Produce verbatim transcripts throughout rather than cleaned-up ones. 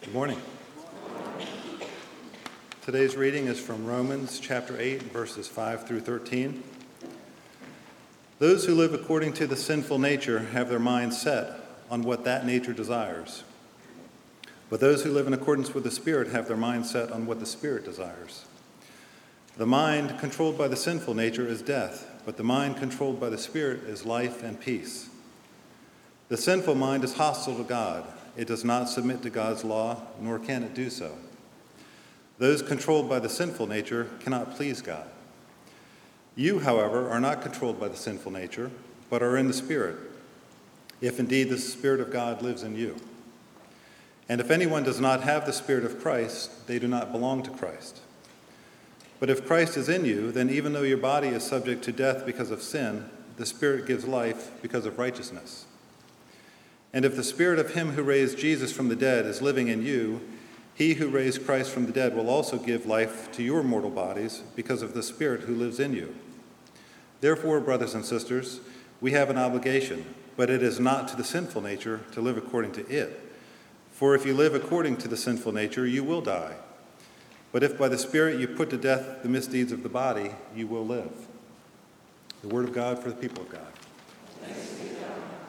Good morning. Today's reading is from Romans chapter eight, verses five through thirteen. Those who live according to the sinful nature have their mind set on what that nature desires. But those who live in accordance with the Spirit have their mind set on what the Spirit desires. The mind controlled by the sinful nature is death, but the mind controlled by the Spirit is life and peace. The sinful mind is hostile to God. It does not submit to God's law, nor can it do so. Those controlled by the sinful nature cannot please God. You, however, are not controlled by the sinful nature, but are in the Spirit, if indeed the Spirit of God lives in you. And if anyone does not have the Spirit of Christ, they do not belong to Christ. But if Christ is in you, then even though your body is subject to death because of sin, the Spirit gives life because of righteousness. And if the Spirit of him who raised Jesus from the dead is living in you, he who raised Christ from the dead will also give life to your mortal bodies because of the Spirit who lives in you. Therefore, brothers and sisters, we have an obligation, but it is not to the sinful nature to live according to it. For if you live according to the sinful nature, you will die. But if by the Spirit you put to death the misdeeds of the body, you will live. The word of God for the people of God. Thanks be to God.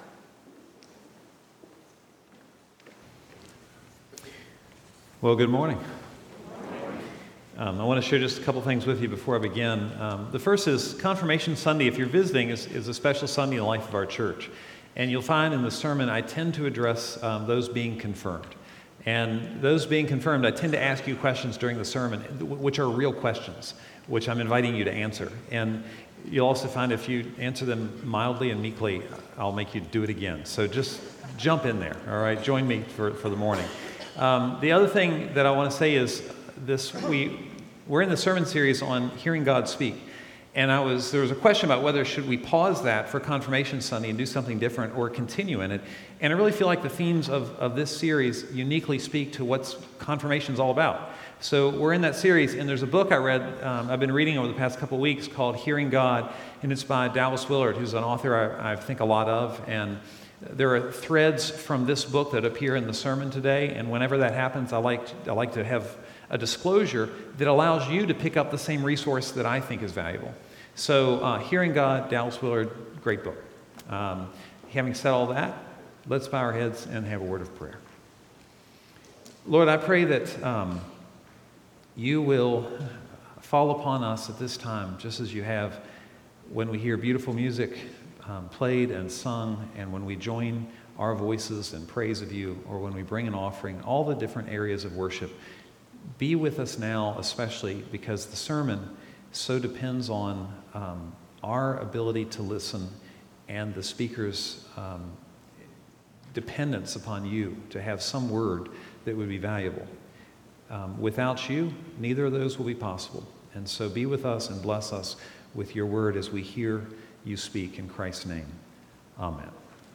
Well, good morning. Um, I want to share just a couple things with you before I begin. Um, the first is Confirmation Sunday, if you're visiting, is, is a special Sunday in the life of our church. And you'll find in the sermon I tend to address um, those being confirmed. And those being confirmed, I tend to ask you questions during the sermon, which are real questions, which I'm inviting you to answer. And you'll also find if you answer them mildly and meekly, I'll make you do it again. So just jump in there, all right? Join me for, for the morning. Um, the other thing that I want to say is this: we we're in the sermon series on hearing God speak, and I was there was a question about whether should we pause that for Confirmation Sunday and do something different or continue in it. And I really feel like the themes of, of this series uniquely speak to what confirmation is all about. So we're in that series, and there's a book I read um, I've been reading over the past couple of weeks called Hearing God, and it's by Dallas Willard, who's an author I, I think a lot of. And there are threads from this book that appear in the sermon today, and whenever that happens, I like to, I like to have a disclosure that allows you to pick up the same resource that I think is valuable. So, uh, Hearing God, Dallas Willard, great book. Um, having said all that, let's bow our heads and have a word of prayer. Lord, I pray that um, you will fall upon us at this time, just as you have when we hear beautiful music Um, played and sung, and when we join our voices in praise of you, or when we bring an offering, all the different areas of worship. Be with us now, especially because the sermon so depends on um, our ability to listen and the speaker's um, dependence upon you to have some word that would be valuable. Um, without you, neither of those will be possible. And so be with us and bless us with your word as we hear you speak in Christ's name. Amen.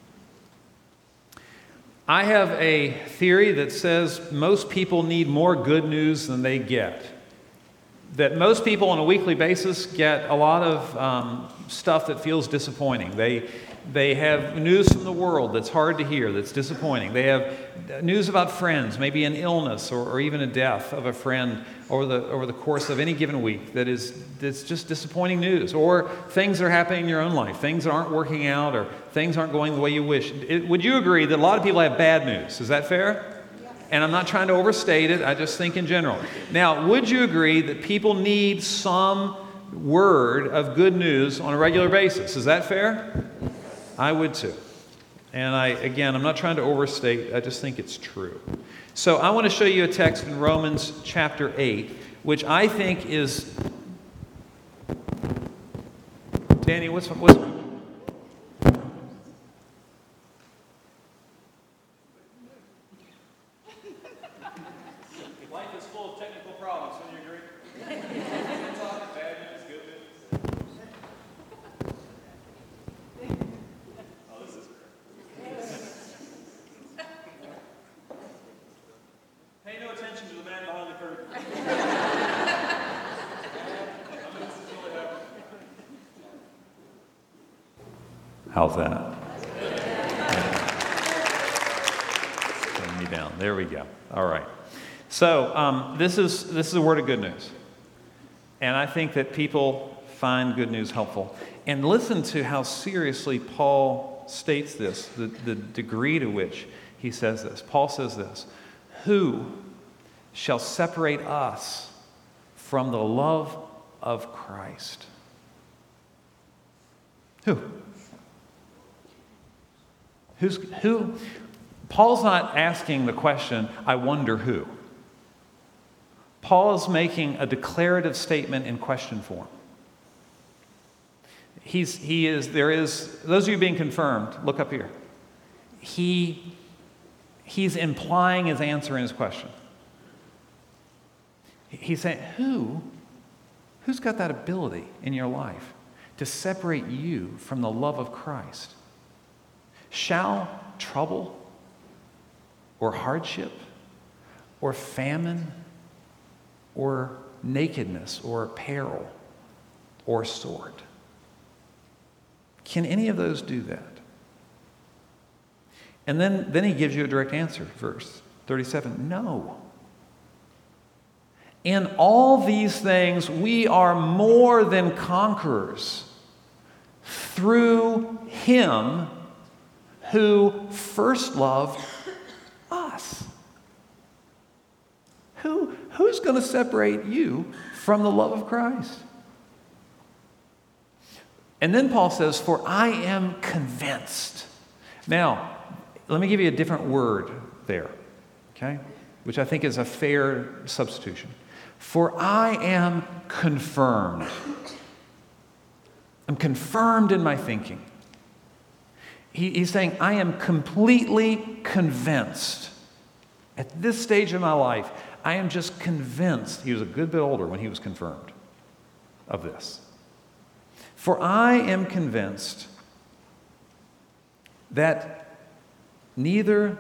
I have a theory that says most people need more good news than they get. That most people on a weekly basis get a lot of um, stuff that feels disappointing. They They have news from the world that's hard to hear, that's disappointing. They have news about friends, maybe an illness or, or even a death of a friend over the over the course of any given week that is that's just disappointing news. Or things that are happening in your own life, things that aren't working out or things aren't going the way you wish. It, would you agree that a lot of people have bad news? Is that fair? And I'm not trying to overstate it, I just think in general. Now, would you agree that people need some word of good news on a regular basis? Is that fair? I would too. And I, again, I'm not trying to overstate, I just think it's true. So I want to show you a text in Romans chapter eight, which I think is... Danny, what's... what's Life is full of technical problems, wouldn't you agree? Bad news, good news. Pay no attention to the man behind the curtain. How's that? down. There we go. All right. So um, this is this is a word of good news. And I think that people find good news helpful. And listen to how seriously Paul states this, the, the degree to which he says this. Paul says this, who shall separate us from the love of Christ? Who? Who's, who? Paul's not asking the question, I wonder who. Paul is making a declarative statement in question form. He's, he is, there is, those of you being confirmed, look up here. He, he's implying his answer in his question. He's saying, who, who's got that ability in your life to separate you from the love of Christ? Shall trouble or hardship or famine or nakedness or peril or sword, can any of those do that? And then, then he gives you a direct answer, verse thirty-seven, no. In all these things we are more than conquerors through him who first loved us. Who, who's going to separate you from the love of Christ? And then Paul says, for I am convinced. Now, let me give you a different word there, okay? Which I think is a fair substitution. For I am confirmed. I'm confirmed in my thinking. He, he's saying, I am completely convinced. At this stage of my life, I am just convinced. He was a good bit older when he was confirmed of this. For I am convinced that neither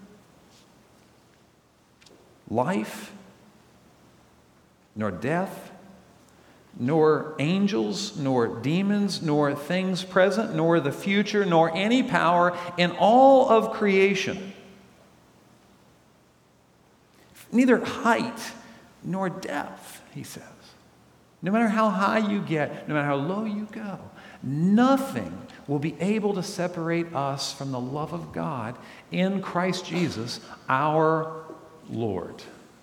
life, nor death, nor angels, nor demons, nor things present, nor the future, nor any power in all of creation, neither height nor depth, he says. No matter how high you get, no matter how low you go, nothing will be able to separate us from the love of God in Christ Jesus, our Lord.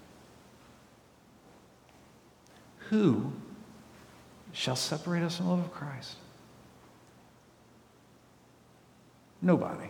Who shall separate us from the love of Christ? Nobody.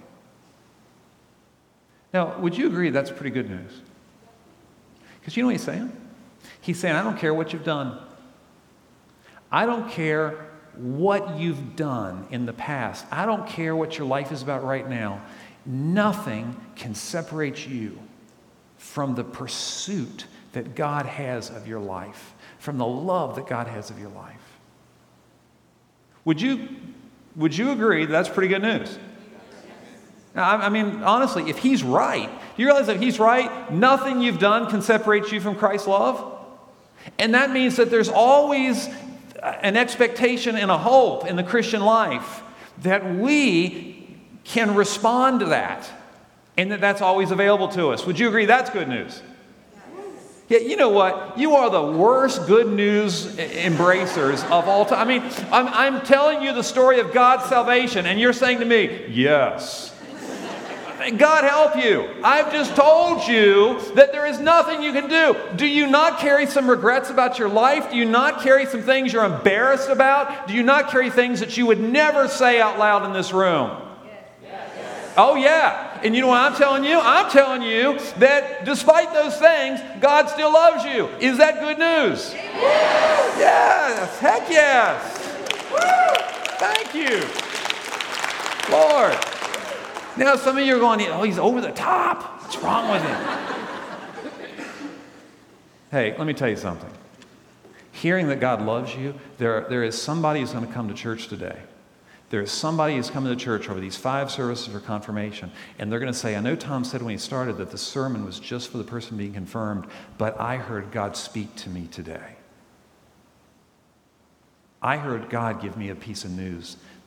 Now, would you agree that's pretty good news? Because you know what he's saying? He's saying, I don't care what you've done. I don't care what you've done in the past. I don't care what your life is about right now. Nothing can separate you from the pursuit that God has of your life, from the love that God has of your life. Would you, would you agree that that's pretty good news? Now, I, I mean, honestly, if he's right, do you realize that if he's right, nothing you've done can separate you from Christ's love? And that means that there's always an expectation and a hope in the Christian life that we can respond to that and that that's always available to us. Would you agree that's good news? Yeah, you know what? You are the worst good news embracers of all time. I mean, I'm, I'm telling you the story of God's salvation, and you're saying to me, yes. God help you. I've just told you that there is nothing you can do. Do you not carry some regrets about your life? Do you not carry some things you're embarrassed about? Do you not carry things that you would never say out loud in this room? Yes. Yes. Oh, yeah. And you know what I'm telling you? I'm telling you that despite those things, God still loves you. Is that good news? Yes. Yes. Heck yes. Woo. Thank you, Lord. Now, some of you are going, oh, he's over the top. What's wrong with him? Hey, let me tell you something. Hearing that God loves you, there, there is somebody who's going to come to church today. There is somebody who's coming to church over these five services for confirmation, and they're going to say, I know Tom said when he started that the sermon was just for the person being confirmed, but I heard God speak to me today. I heard God give me a piece of news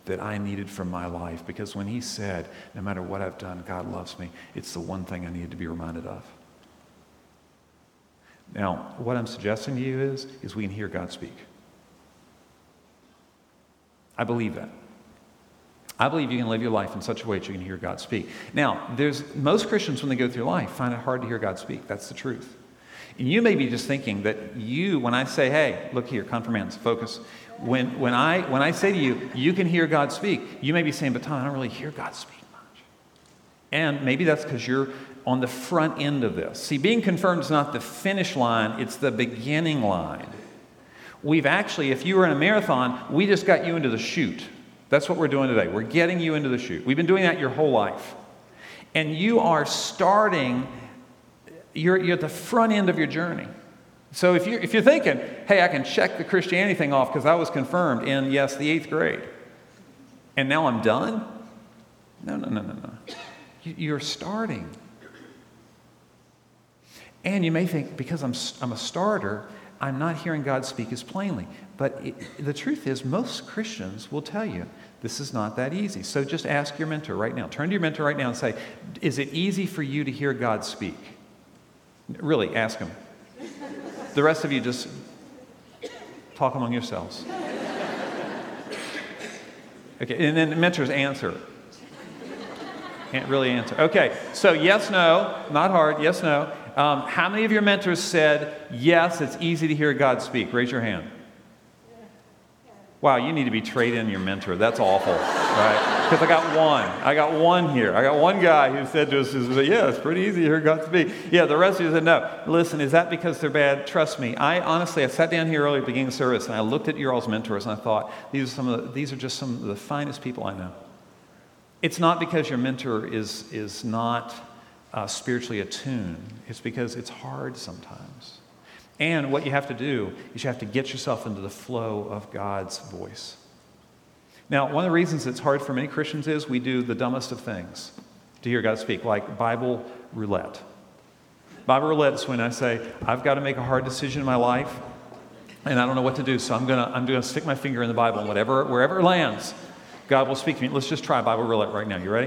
that I needed from my life, because when he said, no matter what I've done, God loves me, it's the one thing I needed to be reminded of. Now, what I'm suggesting to you is, is we can hear God speak. I believe that. I believe you can live your life in such a way that you can hear God speak. Now, there's most Christians, when they go through life, find it hard to hear God speak. That's the truth. And you may be just thinking that you, when I say, hey, look here, confirmants, focus. When, when, I, when I say to you, you can hear God speak, you may be saying, but Tom, I don't really hear God speak much. And maybe that's because you're on the front end of this. See, being confirmed is not the finish line, it's the beginning line. We've actually, if you were in a marathon, we just got you into the chute. That's what we're doing today. We're getting you into the chute. We've been doing that your whole life. And you are starting, you're, you're at the front end of your journey. So if you're, if you're thinking, hey, I can check the Christianity thing off because I was confirmed in, yes, the eighth grade, and now I'm done? No, no, no, no, no. You, you're starting. And you may think, because I'm, I'm a starter, I'm not hearing God speak as plainly. But it, the truth is, most Christians will tell you this is not that easy. So just ask your mentor right now. Turn to your mentor right now and say, is it easy for you to hear God speak? Really, ask him. The rest of you just talk among yourselves. Okay, and then the mentors answer. Can't really answer. Okay, so yes, no, not hard, yes, no. Um, how many of your mentors said, yes, it's easy to hear God speak? Raise your hand. Wow, you need to be traded in your mentor. That's awful, right? Because I got one. I got one here. I got one guy who said to us, yeah, it's pretty easy to hear God speak. Yeah, the rest of you said, no. Listen, is that because they're bad? Trust me. I honestly, I sat down here early at the beginning of the service, and I looked at your all's mentors, and I thought, these are, some of the, these are just some of the finest people I know. It's not because your mentor is, is not uh, spiritually attuned. It's because it's hard sometimes. And what you have to do is you have to get yourself into the flow of God's voice. Now, one of the reasons it's hard for many Christians is we do the dumbest of things to hear God speak, like Bible roulette. Bible roulette is when I say, I've got to make a hard decision in my life, and I don't know what to do, so I'm going to I'm going to stick my finger in the Bible, and whatever, wherever it lands, God will speak to me. Let's just try Bible roulette right now. You ready?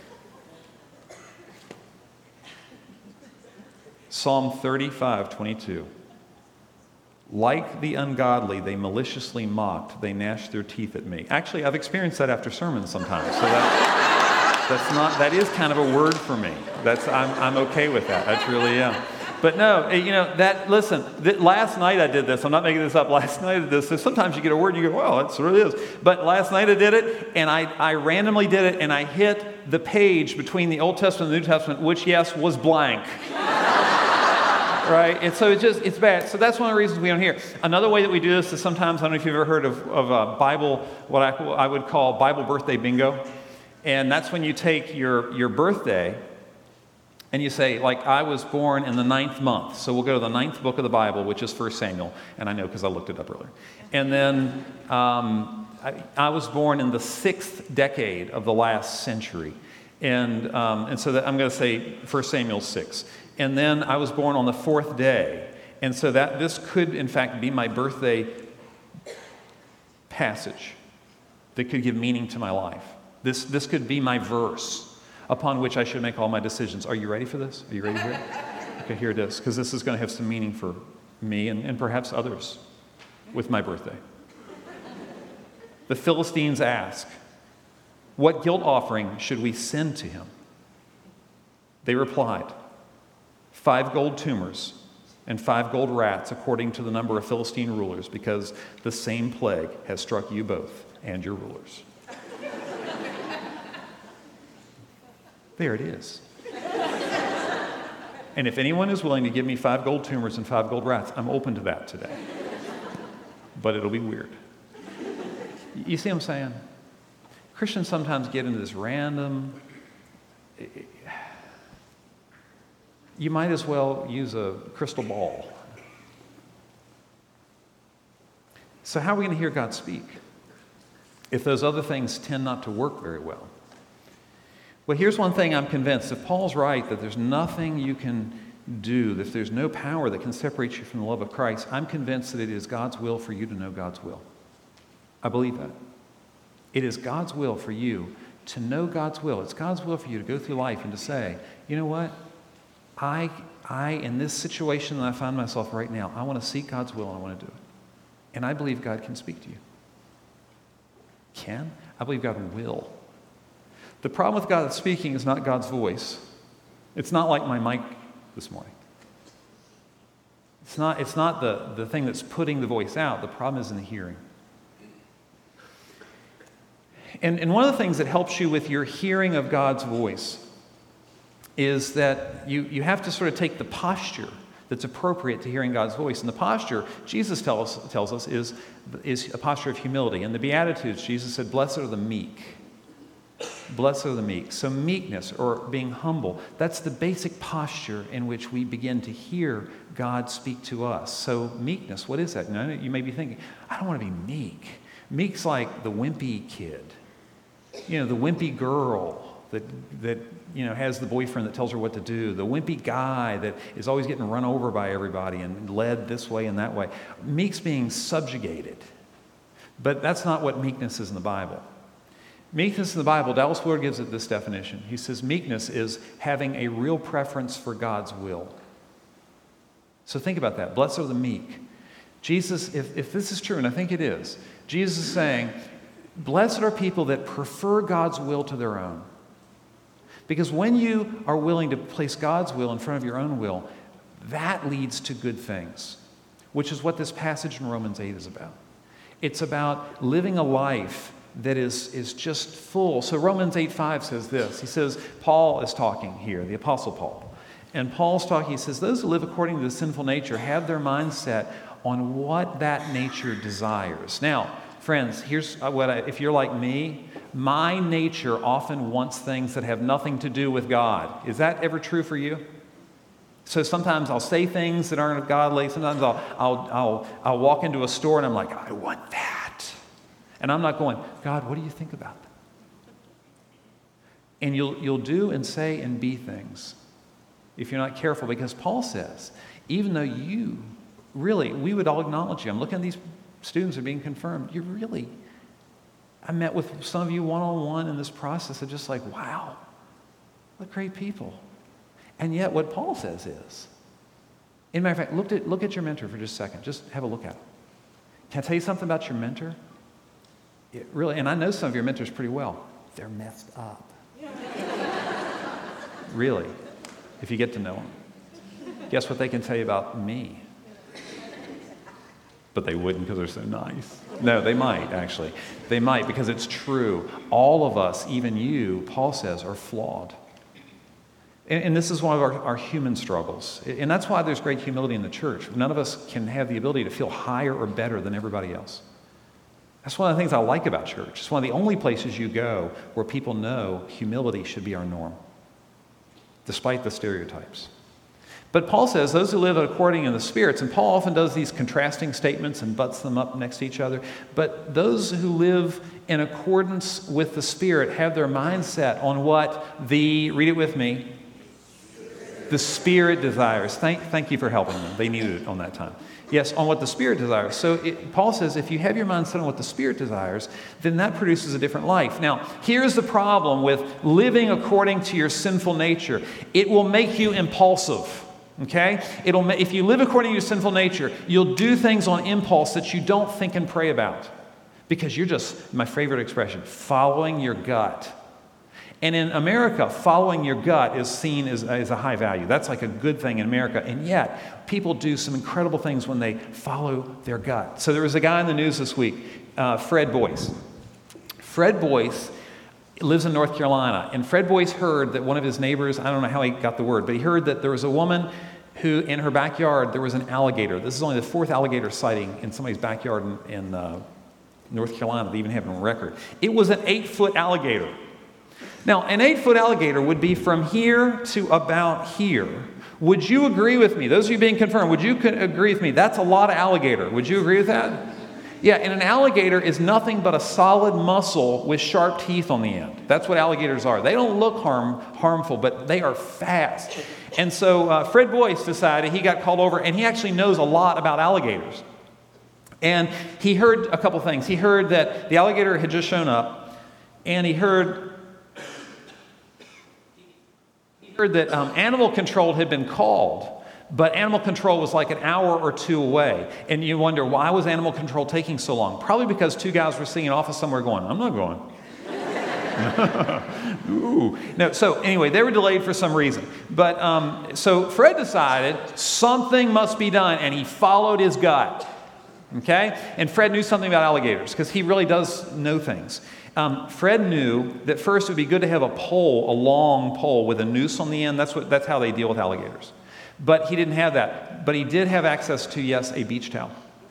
Psalm thirty-five twenty-two. Like the ungodly, they maliciously mocked. They gnashed their teeth at me. Actually, I've experienced that after sermons sometimes. So that, that's not, that is kind of a word for me. That's, I'm, I'm okay with that. I truly am. But no, you know, that, listen, th- last night I did this. I'm not making this up. Last night I did this. So sometimes you get a word and you go, well, that's what it is. But last night I did it, and I, I randomly did it, and I hit the page between the Old Testament and the New Testament, which, yes, was blank. Right? And so it's just, it's bad. So that's one of the reasons we don't hear. Another way that we do this is sometimes, I don't know if you've ever heard of, of a Bible, what I, I would call Bible birthday bingo. And that's when you take your, your birthday and you say, like, I was born in the ninth month. So we'll go to the ninth book of the Bible, which is First Samuel. And I know because I looked it up earlier. And then um, I, I was born in the sixth decade of the last century. And, um, and so that I'm going to say First Samuel six. And then I was born on the fourth day. And so that this could, in fact, be my birthday passage that could give meaning to my life. This, this could be my verse upon which I should make all my decisions. Are you ready for this? Are you ready to hear it? Okay, here it is, because this is going to have some meaning for me and, and perhaps others with my birthday. The Philistines ask, what guilt offering should we send to him? They replied, five gold tumors and five gold rats according to the number of Philistine rulers, because the same plague has struck you both and your rulers. There it is. And if anyone is willing to give me five gold tumors and five gold rats, I'm open to that today. But it'll be weird. You see what I'm saying? Christians sometimes get into this random... You might as well use a crystal ball. So how are we going to hear God speak if those other things tend not to work very well? Well, here's one thing I'm convinced. If Paul's right that there's nothing you can do, if there's no power that can separate you from the love of Christ, I'm convinced that it is God's will for you to know God's will. I believe that. It is God's will for you to know God's will. It's God's will for you to go through life and to say, you know what? I, I in this situation that I find myself right now, I want to seek God's will and I want to do it. And I believe God can speak to you. Can? I believe God will. The problem with God speaking is not God's voice. It's not like my mic this morning. It's not, it's not the, the thing that's putting the voice out. The problem is in the hearing. And, and one of the things that helps you with your hearing of God's voice is that you, you have to sort of take the posture that's appropriate to hearing God's voice. And the posture, Jesus tells, tells us, is, is a posture of humility. In the Beatitudes, Jesus said, blessed are the meek. Blessed are the meek. So meekness, or being humble, that's the basic posture in which we begin to hear God speak to us. So meekness, what is that? Now, you may be thinking, I don't want to be meek. Meek's like the wimpy kid. You know, the wimpy girl that, that you know, has the boyfriend that tells her what to do. The wimpy guy that is always getting run over by everybody and led this way and that way. Meek's being subjugated. But that's not what meekness is in the Bible. Meekness in the Bible, Dallas Willard gives it this definition. He says meekness is having a real preference for God's will. So think about that. Blessed are the meek. Jesus, if, if this is true, and I think it is, Jesus is saying, blessed are people that prefer God's will to their own. Because when you are willing to place God's will in front of your own will, that leads to good things, which is what this passage in Romans eight is about. It's about living a life that is, is just full. So Romans eight five says this. He says, Paul is talking here, the Apostle Paul. And Paul's talking, he says, those who live according to the sinful nature have their mind set on what that nature desires. Now, friends, here's what I, if you're like me, my nature often wants things that have nothing to do with God. Is that ever true for you? So sometimes I'll say things that aren't godly. Sometimes I'll, I'll, I'll, I'll walk into a store and I'm like, I want that. And I'm not going, God, what do you think about that? And you'll, you'll do and say and be things if you're not careful, because Paul says, even though you really, we would all acknowledge you. I'm looking at these students who are being confirmed. You're really, I met with some of you one-on-one in this process of just like, wow, what great people. And yet what Paul says is, in matter of fact, look at, look at your mentor for just a second. Just have a look at him. Can I tell you something about your mentor? It really, and I know some of your mentors pretty well. They're messed up. Really, if you get to know them. Guess what they can tell you about me? But they wouldn't because they're so nice. No, they might, actually. They might, because it's true. All of us, even you, Paul says, are flawed. And, and this is one of our, our human struggles. And that's why there's great humility in the church. None of us can have the ability to feel higher or better than everybody else. That's one of the things I like about church. It's one of the only places you go where people know humility should be our norm, despite the stereotypes. But Paul says those who live according to the spirits, and Paul often does these contrasting statements and butts them up next to each other, but those who live in accordance with the Spirit have their mind set on what the, read it with me, the Spirit desires. Thank, thank you for helping them. They needed it on that time. Yes, on what the Spirit desires. So it, Paul says if you have your mind set on what the Spirit desires, then that produces a different life. Now, here's the problem with living according to your sinful nature. It will make you impulsive. Okay? It'll ma- if you live according to your sinful nature, you'll do things on impulse that you don't think and pray about. Because you're just, my favorite expression, following your gut. And in America, following your gut is seen as, as a high value. That's like a good thing in America. And yet, people do some incredible things when they follow their gut. So there was a guy in the news this week, uh, Fred Boyce. Fred Boyce lives in North Carolina. And Fred Boyce heard that one of his neighbors, I don't know how he got the word, but he heard that there was a woman who, in her backyard, there was an alligator. This is only the fourth alligator sighting in somebody's backyard in, in uh, North Carolina. They even have it on record. It was an eight-foot alligator. Now, an eight-foot alligator would be from here to about here. Would you agree with me? Those of you being confirmed, would you agree with me? That's a lot of alligator. Would you agree with that? Yeah, and an alligator is nothing but a solid muscle with sharp teeth on the end. That's what alligators are. They don't look harm, harmful, but they are fast. And so uh, Fred Boyce decided, he got called over, and he actually knows a lot about alligators. And he heard a couple things. He heard that the alligator had just shown up, And he heard, he heard that um, animal control had been called. But animal control was like an hour or two away. And you wonder, why was animal control taking so long? Probably because two guys were sitting in office somewhere going, I'm not going. Ooh. No, so anyway, they were delayed for some reason. But um, so Fred decided something must be done, and he followed his gut. Okay? And Fred knew something about alligators because he really does know things. Um, Fred knew that first it would be good to have a pole, a long pole with a noose on the end. That's what, that's how they deal with alligators. But he didn't have that. But he did have access to, yes, a beach towel.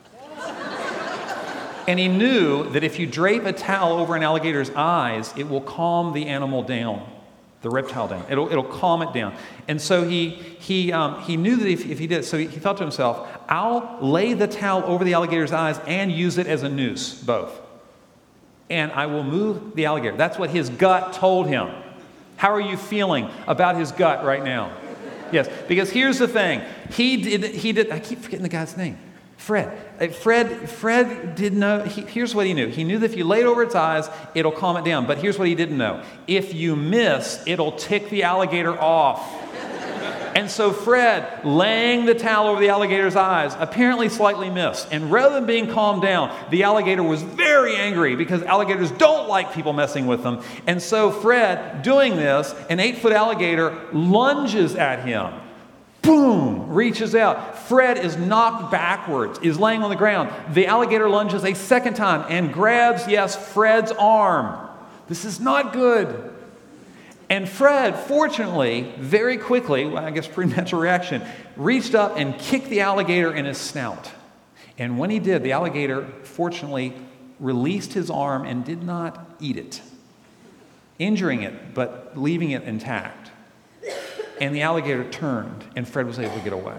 And he knew that if you drape a towel over an alligator's eyes, it will calm the animal down, the reptile down. It'll, it'll calm it down. And so he, he, um, he knew that if, if he did, so he, he thought to himself, I'll lay the towel over the alligator's eyes and use it as a noose, both. And I will move the alligator. That's what his gut told him. How are you feeling about his gut right now? Yes, because here's the thing. He did, he did, I keep forgetting the guy's name. Fred. Fred, Fred did know, he, here's what he knew. He knew that if you lay it over its eyes, it'll calm it down. But here's what he didn't know. If you miss, it'll tick the alligator off. And so Fred, laying the towel over the alligator's eyes, apparently slightly missed. And rather than being calmed down, the alligator was very angry because alligators don't like people messing with them. And so Fred, doing this, an eight-foot alligator lunges at him. Boom! Reaches out. Fred is knocked backwards, is laying on the ground. The alligator lunges a second time and grabs, yes, Fred's arm. This is not good. And Fred, fortunately, very quickly, well, I guess pretty natural reaction, reached up and kicked the alligator in his snout. And when he did, the alligator, fortunately, released his arm and did not eat it, injuring it, but leaving it intact. And the alligator turned, and Fred was able to get away.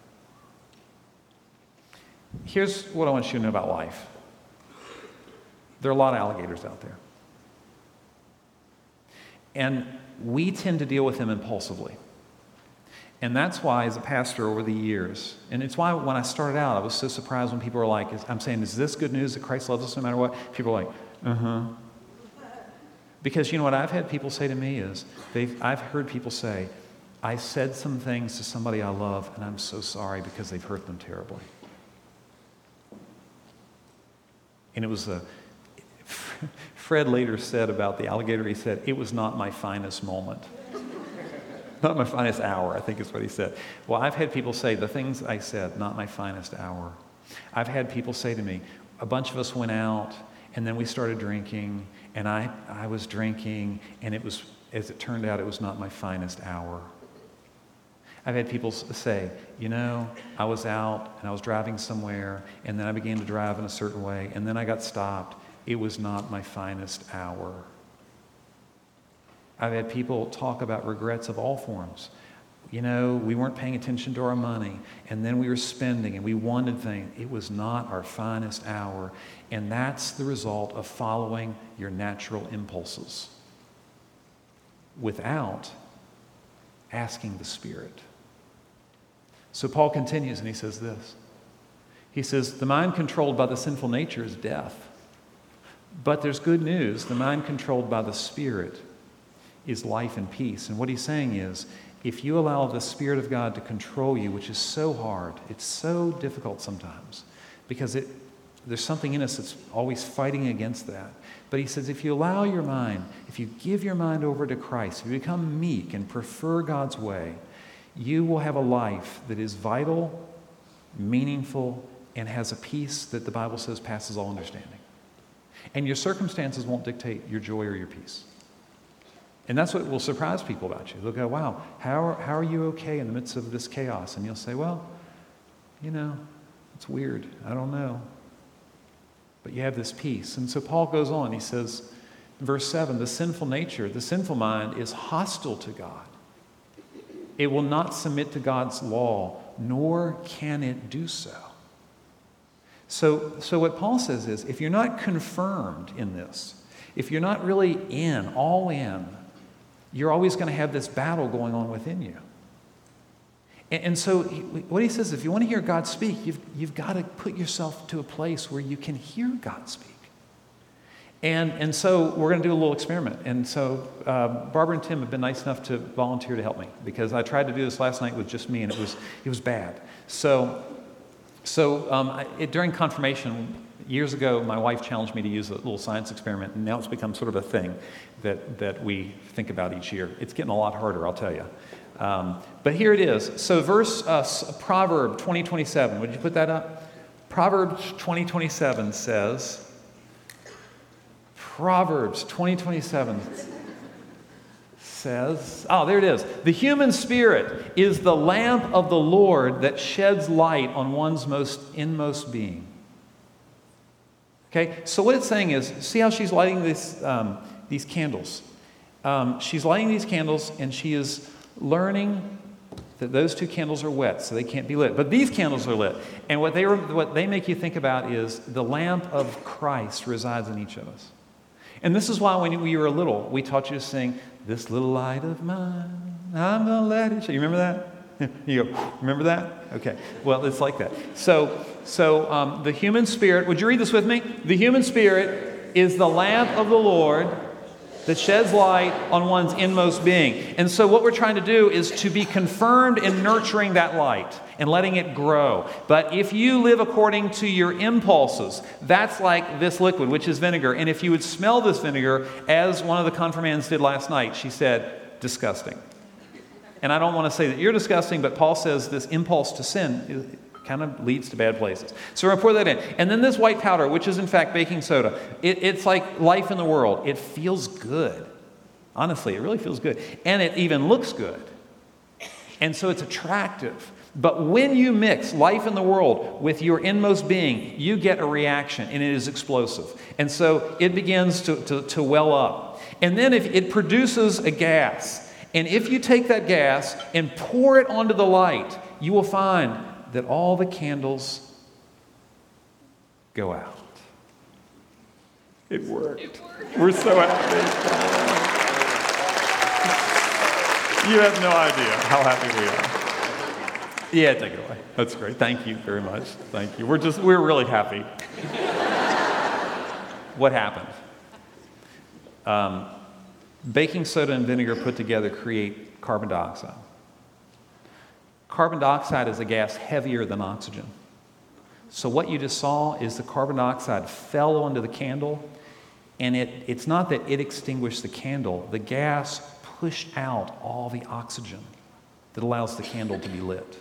Here's what I want you to know about life. There are a lot of alligators out there. And we tend to deal with them impulsively. And that's why, as a pastor over the years, and it's why when I started out, I was so surprised when people were like, I'm saying, is this good news that Christ loves us no matter what? People are like, uh-huh. Because you know what I've had people say to me is, they've, I've heard people say, I said some things to somebody I love, and I'm so sorry because they've hurt them terribly. And it was a... Fred later said about the alligator, he said, it was not my finest moment. Not my finest hour, I think is what he said. Well, I've had people say, the things I said, not my finest hour. I've had people say to me, a bunch of us went out, and then we started drinking, and I, I was drinking, and it was, as it turned out, it was not my finest hour. I've had people say, you know, I was out, and I was driving somewhere, and then I began to drive in a certain way, and then I got stopped. It was not my finest hour. I've had people talk about regrets of all forms. You know, we weren't paying attention to our money, and then we were spending, and we wanted things. It was not our finest hour. And that's the result of following your natural impulses without asking the Spirit. So Paul continues, and he says this. He says, the mind controlled by the sinful nature is death. But there's good news. The mind controlled by the Spirit is life and peace. And what he's saying is, if you allow the Spirit of God to control you, which is so hard, it's so difficult sometimes, because it, there's something in us that's always fighting against that. But he says, if you allow your mind, if you give your mind over to Christ, if you become meek and prefer God's way, you will have a life that is vital, meaningful, and has a peace that the Bible says passes all understanding. And your circumstances won't dictate your joy or your peace. And that's what will surprise people about you. They'll go, wow, how are, how are you okay in the midst of this chaos? And you'll say, well, you know, it's weird. I don't know. But you have this peace. And so Paul goes on. He says, in verse seven, the sinful nature, the sinful mind is hostile to God. It will not submit to God's law, nor can it do so. So, so what Paul says is, if you're not confirmed in this, if you're not really in, all in, you're always going to have this battle going on within you. And, and so he, what he says, if you want to hear God speak, you've, you've got to put yourself to a place where you can hear God speak. And, and so we're going to do a little experiment. And so uh, Barbara and Tim have been nice enough to volunteer to help me, because I tried to do this last night with just me, and it was it was bad. So, so um, I, it, during confirmation, years ago, my wife challenged me to use a little science experiment, and now it's become sort of a thing that, that we think about each year. It's getting a lot harder, I'll tell you. Um, but here it is. So verse, uh, Proverb twenty twenty-seven, would you put that up? Proverbs twenty twenty-seven says, Proverbs twenty twenty-seven says, oh, there it is. The human spirit is the lamp of the Lord that sheds light on one's most inmost being. Okay, so what it's saying is, see how she's lighting this, um, these candles. Um, she's lighting these candles, and she is learning that those two candles are wet, so they can't be lit. But these candles are lit. And what they, what they make you think about is the lamp of Christ resides in each of us. And this is why when we were little, we taught you to sing, "This little light of mine, I'm going to let it shine." You remember that? You go, remember that? Okay. Well, it's like that. So, so um, the human spirit, would you read this with me? The human spirit is the lamp of the Lord that sheds light on one's inmost being. And so what we're trying to do is to be confirmed in nurturing that light and letting it grow. But if you live according to your impulses, that's like this liquid, which is vinegar. And if you would smell this vinegar, as one of the confirmands did last night, she said, disgusting. And I don't want to say that you're disgusting, but Paul says this impulse to sin kind of leads to bad places. So we're going to pour that in. And then this white powder, which is in fact baking soda, it, it's like life in the world. It feels good. Honestly, it really feels good. And it even looks good. And so it's attractive. But when you mix life in the world with your inmost being, you get a reaction, and it is explosive. And so it begins to, to, to well up. And then if it produces a gas, and if you take that gas and pour it onto the light, you will find that all the candles go out. It worked. It worked. We're so happy. You have no idea how happy we are. Yeah, take it away. That's great. Thank you very much. Thank you. We're just, we're really happy. What happened? Um, baking soda and vinegar put together create carbon dioxide. Carbon dioxide is a gas heavier than oxygen. So what you just saw is the carbon dioxide fell onto the candle, and it, it's not that it extinguished the candle. The gas pushed out all the oxygen that allows the candle to be lit.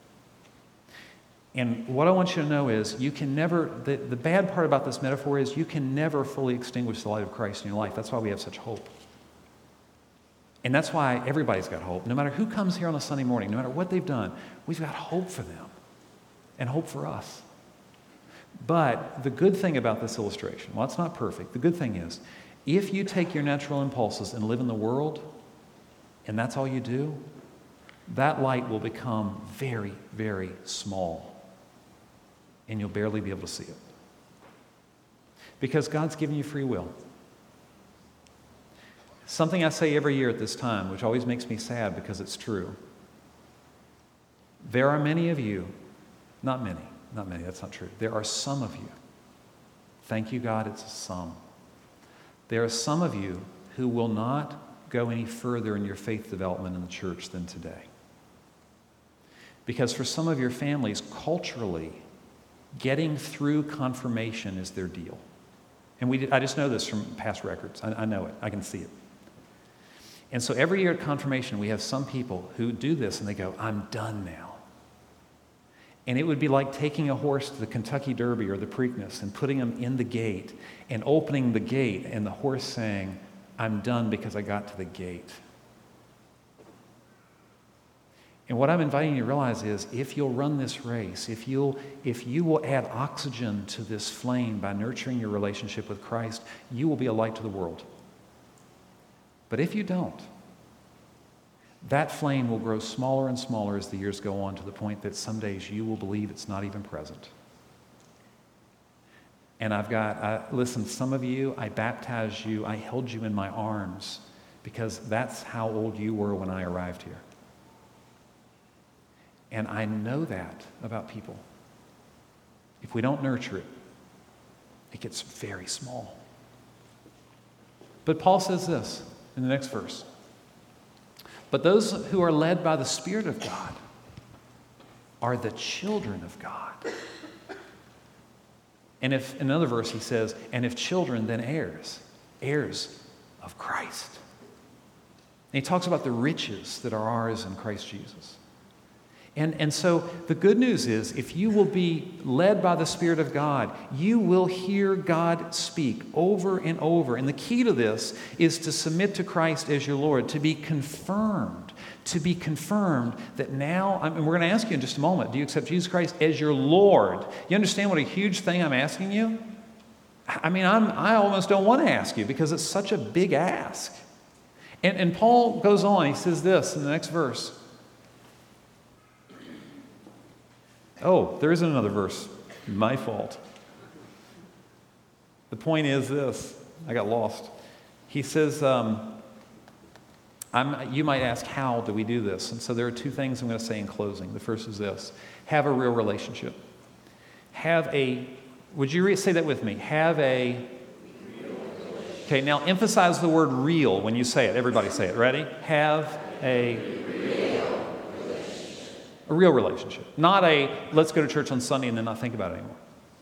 And what I want you to know is you can never, the, the bad part about this metaphor is you can never fully extinguish the light of Christ in your life. That's why we have such hope. And that's why everybody's got hope. No matter who comes here on a Sunday morning, no matter what they've done, we've got hope for them and hope for us. But the good thing about this illustration, well, it's not perfect. The good thing is, if you take your natural impulses and live in the world, and that's all you do, that light will become very, very small, and you'll barely be able to see it. Because God's given you free will. Something I say every year at this time, which always makes me sad because it's true. There are many of you, not many, not many, that's not true. There are some of you, thank you God, it's a some. There are some of you who will not go any further in your faith development in the church than today. Because for some of your families, culturally, getting through confirmation is their deal. And we, I just know this from past records. I, I know it. I can see it. And so every year at confirmation, we have some people who do this and they go, I'm done now. And it would be like taking a horse to the Kentucky Derby or the Preakness and putting him in the gate and opening the gate and the horse saying, I'm done because I got to the gate. And what I'm inviting you to realize is if you'll run this race, if you'll if you will add oxygen to this flame by nurturing your relationship with Christ, you will be a light to the world. But if you don't, that flame will grow smaller and smaller as the years go on to the point that some days you will believe it's not even present. And I've got, I, listen, some of you, I baptized you, I held you in my arms because that's how old you were when I arrived here. And I know that about people. If we don't nurture it, it gets very small. But Paul says this in the next verse. But those who are led by the Spirit of God are the children of God. And if, in another verse he says, and if children, then heirs, heirs of Christ. And he talks about the riches that are ours in Christ Jesus. And, and so the good news is, if you will be led by the Spirit of God, you will hear God speak over and over. And the key to this is to submit to Christ as your Lord, to be confirmed, to be confirmed that now, and we're going to ask you in just a moment, do you accept Jesus Christ as your Lord? You understand what a huge thing I'm asking you? I mean, I'm, I almost don't want to ask you because it's such a big ask. And, and Paul goes on, he says this in the next verse. Oh, there isn't another verse. My fault. The point is this. I got lost. He says, um, I'm, you might ask, how do we do this? And so there are two things I'm going to say in closing. The first is this. Have a real relationship. Have a, would you re- say that with me? Have a, okay, now emphasize the word real when you say it. Everybody say it. Ready? Have a A real relationship. Not a, let's go to church on Sunday and then not think about it anymore.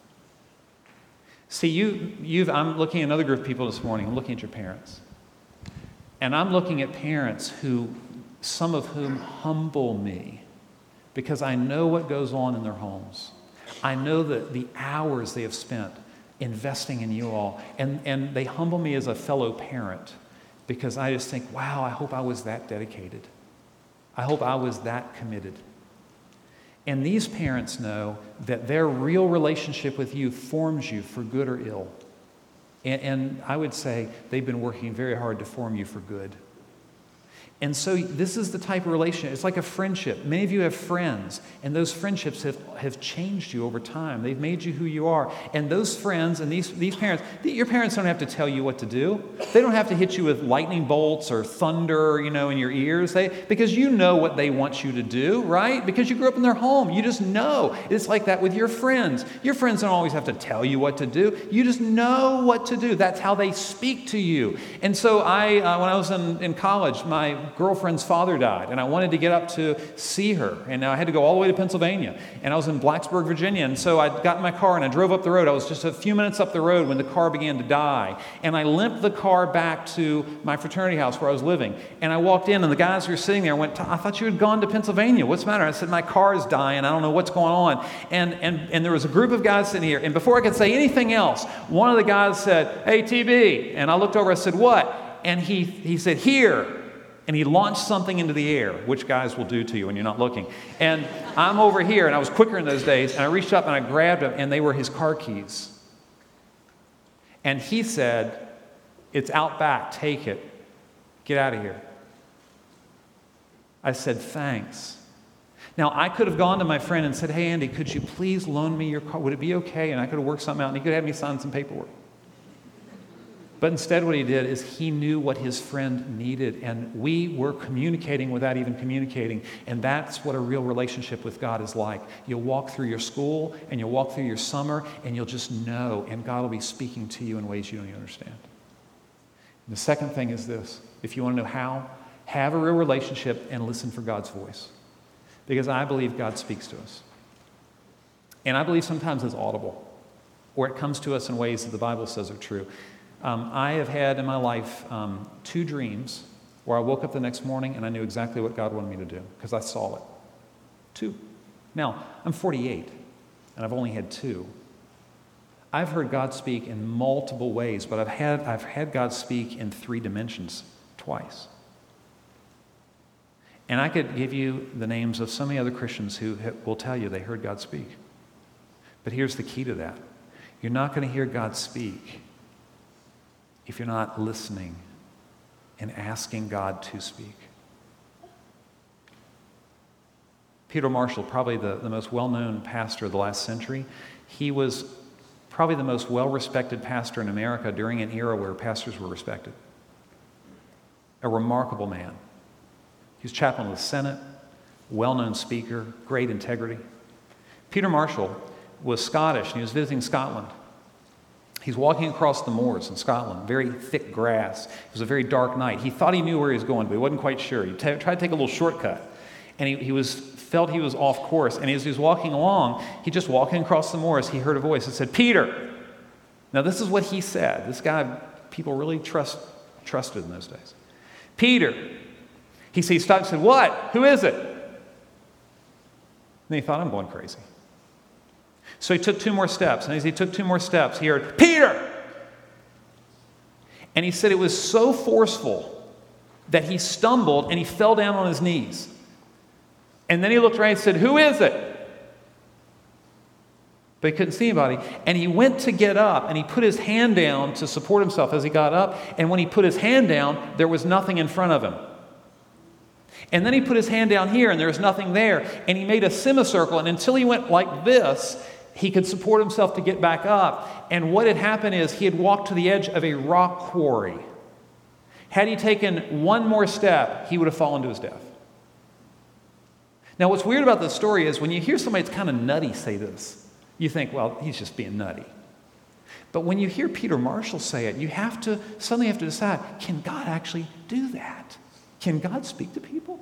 See, you, you've, I'm looking at another group of people this morning. I'm looking at your parents. And I'm looking at parents who, some of whom humble me because I know what goes on in their homes. I know that the hours they have spent investing in you all. And, and they humble me as a fellow parent because I just think, wow, I hope I was that dedicated. I hope I was that committed. And these parents know that their real relationship with you forms you for good or ill. And, and I would say they've been working very hard to form you for good. And so this is the type of relationship. It's like a friendship. Many of you have friends, and those friendships have, have changed you over time. They've made you who you are. And those friends and these, these parents, your parents don't have to tell you what to do. They don't have to hit you with lightning bolts or thunder, you know, in your ears. They, because you know what they want you to do, right? Because you grew up in their home. You just know. It's like that with your friends. Your friends don't always have to tell you what to do. You just know what to do. That's how they speak to you. And so I, uh, when I was in, in college, my girlfriend's father died, and I wanted to get up to see her, and I had to go all the way to Pennsylvania, and I was in Blacksburg, Virginia, and so I got in my car and I drove up the road. I was just a few minutes up the road when the car began to die, and I limped the car back to my fraternity house where I was living, and I walked in, and the guys who were sitting there went, I thought you had gone to Pennsylvania. What's the matter? I said, my car is dying. I don't know what's going on. And, and, and there was a group of guys sitting here, and before I could say anything else, one of the guys said, hey, T B, and I looked over, I said, what? And he, he said, here. And he launched something into the air, which guys will do to you when you're not looking. And I'm over here, and I was quicker in those days, and I reached up and I grabbed them, and they were his car keys. And he said, it's out back, take it. Get out of here. I said, thanks. Now, I could have gone to my friend and said, hey, Andy, could you please loan me your car? Would it be okay? And I could have worked something out, and he could have me sign some paperwork. But instead what he did is he knew what his friend needed, and we were communicating without even communicating, and that's what a real relationship with God is like. You'll walk through your school, and you'll walk through your summer, and you'll just know, and God will be speaking to you in ways you don't even understand. And the second thing is this. If you want to know how, have a real relationship and listen for God's voice. Because I believe God speaks to us. And I believe sometimes it's audible, or it comes to us in ways that the Bible says are true. Um, I have had in my life um, two dreams where I woke up the next morning and I knew exactly what God wanted me to do because I saw it. Two. Now, I'm forty-eight and I've only had two. I've heard God speak in multiple ways, but I've had, I've had God speak in three dimensions twice. And I could give you the names of so many other Christians who will tell you they heard God speak. But here's the key to that. You're not going to hear God speak if you're not listening and asking God to speak. Peter Marshall, probably the, the most well-known pastor of the last century, he was probably the most well-respected pastor in America during an era where pastors were respected. A remarkable man. He was chaplain of the Senate, well-known speaker, great integrity. Peter Marshall was Scottish, and he was visiting Scotland. He's walking across the moors in Scotland, very thick grass. It was a very dark night. He thought he knew where he was going, but he wasn't quite sure. He t- tried to take a little shortcut, and he, he was felt he was off course. And as he was walking along, he just walking across the moors, he heard a voice that said, "Peter!" Now, this is what he said. This guy, people really trust trusted in those days. "Peter!" He, he stopped and said, "What? Who is it?" And he thought, "I'm going crazy." So he took two more steps, and as he took two more steps, he heard, "Peter!" And he said it was so forceful that he stumbled and he fell down on his knees. And then he looked around and said, "Who is it?" But he couldn't see anybody. And he went to get up, and he put his hand down to support himself as he got up. And when he put his hand down, there was nothing in front of him. And then he put his hand down here, and there was nothing there. And he made a semicircle, and until he went like this, he could support himself to get back up. And what had happened is he had walked to the edge of a rock quarry. Had he taken one more step, he would have fallen to his death. Now, what's weird about this story is when you hear somebody that's kind of nutty say this, you think, well, he's just being nutty. But when you hear Peter Marshall say it, you have to suddenly have to decide, can God actually do that? Can God speak to people?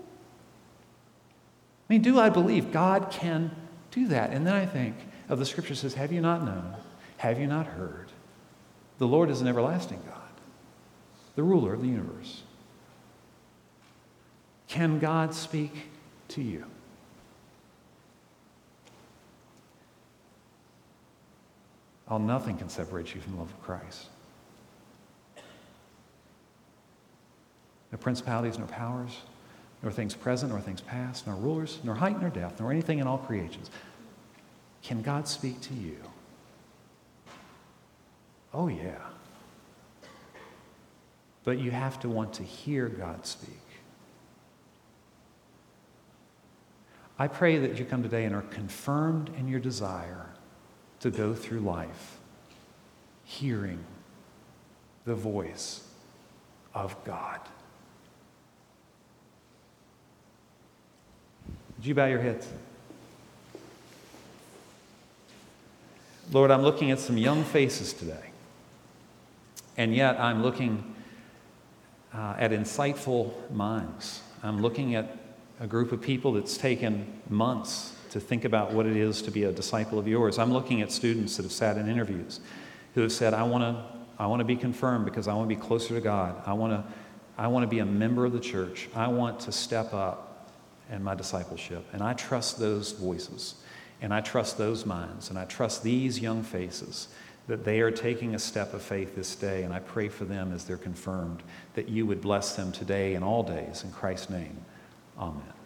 I mean, do I believe God can do that? And then I think of the scripture that says, have you not known? Have you not heard? The Lord is an everlasting God, the ruler of the universe. Can God speak to you? Oh, nothing can separate you from the love of Christ. No principalities, no powers, nor things present, nor things past, nor rulers, nor height, nor depth, nor anything in all creations. Can God speak to you? Oh, yeah. But you have to want to hear God speak. I pray that you come today and are confirmed in your desire to go through life hearing the voice of God. Would you bow your heads? Lord, I'm looking at some young faces today, and yet I'm looking uh, at insightful minds. I'm looking at a group of people that's taken months to think about what it is to be a disciple of yours. I'm looking at students that have sat in interviews who have said, I want to I want to be confirmed because I want to be closer to God. I want to I want to be a member of the church. I want to step up in my discipleship. And I trust those voices, and I trust those minds, and I trust these young faces that they are taking a step of faith this day, and I pray for them as they're confirmed that you would bless them today and all days. In Christ's name, amen.